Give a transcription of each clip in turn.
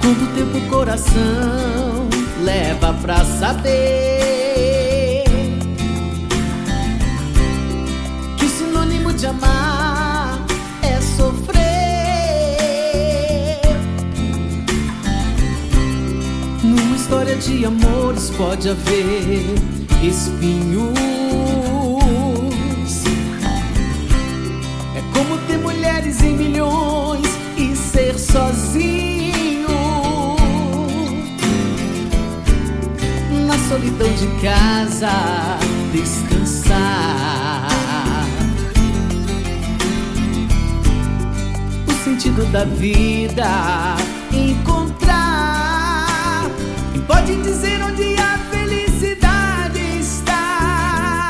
Quanto tempo o coração leva pra saber que o sinônimo de amar é sofrer. Numa história de amores pode haver espinhos. É como ter mulheres em milhões e ser sozinho. Na solidão de casa descansar. O sentido da vida encontrar. E pode dizer onde a felicidade está.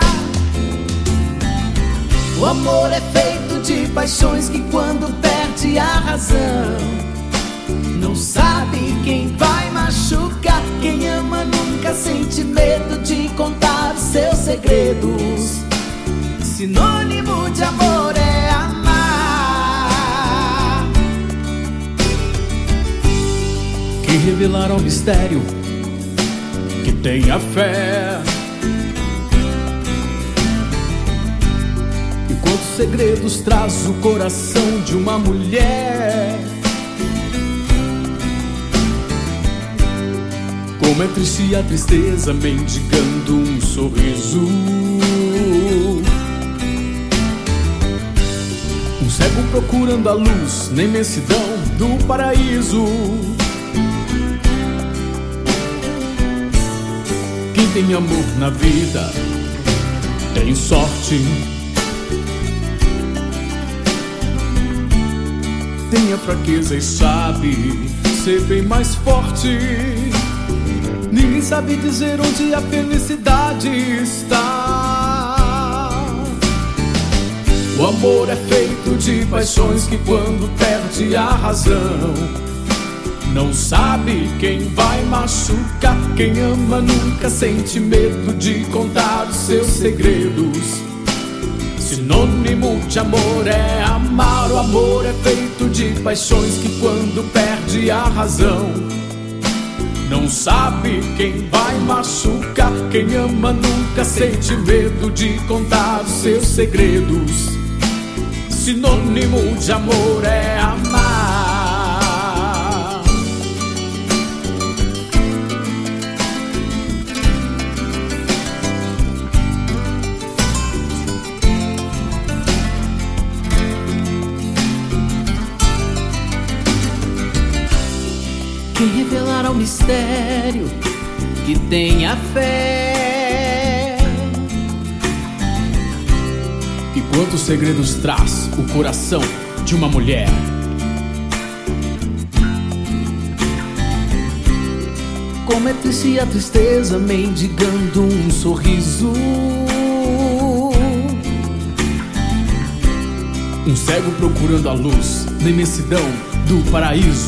O amor é feito de paixões que quando perde a razão não sabe quem vai machucar. Quem ama nunca sente medo de contar os seus segredos. Sinônimo de amor é amar. Que revelar ao mistério que tenha fé. E quantos segredos traz o coração de uma mulher. Como é triste a tristeza mendigando um sorriso. Um cego procurando a luz na imensidão do paraíso. Quem tem amor na vida tem sorte. Tem a fraqueza e sabe ser bem mais forte. Ninguém sabe dizer onde a felicidade está. O amor é feito de paixões que quando perde a razão não sabe quem vai machucar. Quem ama nunca sente medo de contar os seus segredos. Sinônimo de amor é amar. O amor é feito de paixões que quando perde a razão não sabe quem vai machucar. Quem ama nunca sente medo de contar os seus segredos. Sinônimo de amor é amar. Quem revelar ao mistério que tenha fé. E quantos segredos traz o coração de uma mulher. Como é triste a tristeza mendigando um sorriso. Um cego procurando a luz na imensidão do paraíso.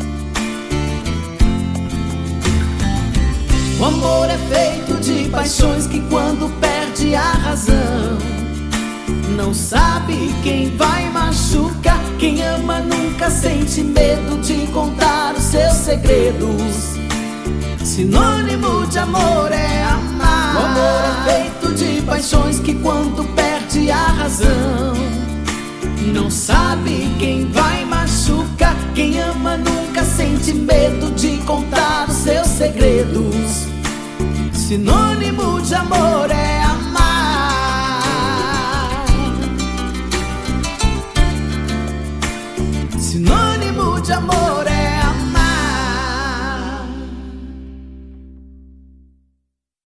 O amor é feito de paixões que quando perde a razão não sabe quem vai machucar. Quem ama nunca sente medo de contar os seus segredos. Sinônimo de amor é amar. O amor é feito de paixões que quando perde a razão não sabe quem vai machucar. Quem ama nunca sente medo de contar os seus segredos. Sinônimo de amor é